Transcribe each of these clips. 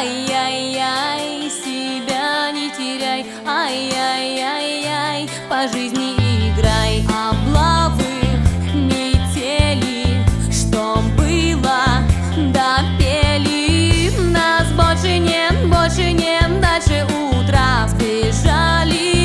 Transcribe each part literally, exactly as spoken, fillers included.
Ай-яй-яй, себя не теряй, ай-яй-яй-яй, по жизни играй. Облавы, метели, что было, допели. Нас больше нет, больше нет, дальше утра сбежали.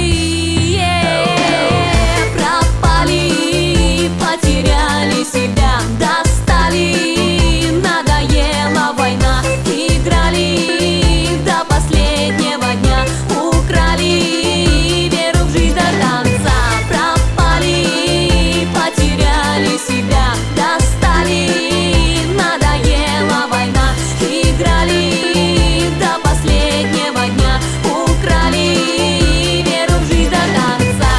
Пропали, потеряли себя, достали. Надоела война, играли до последнего дня, украли веру в жизнь до конца. Пропали, потеряли себя, достали. Надоела война, играли до последнего дня, украли веру в жизнь до конца.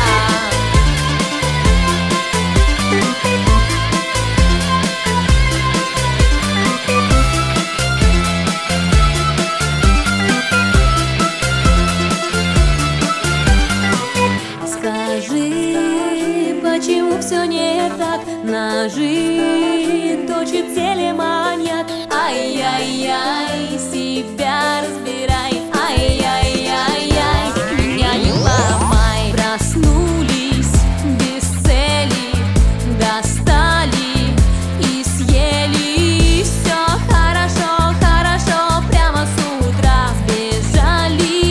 Скажи, почему все не так? Ножи точит теле маньяк. Ай-яй-яй, себя разбирай. Ай-яй-яй-яй, меня не ломай. Проснулись без цели, достали и съели. Все хорошо, хорошо, прямо с утра сбежали.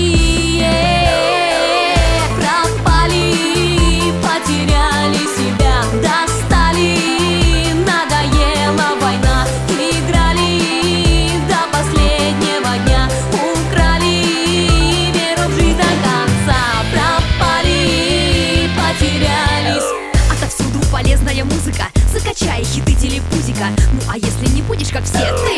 Пропали, потеряли себя, достали. Надоела война, играли до последнего дня, украли веру в жизнь до конца. Пропали, потерялись. Отовсюду полезная музыка, закачай хиты телепузика. Ну а если не будешь как все, ты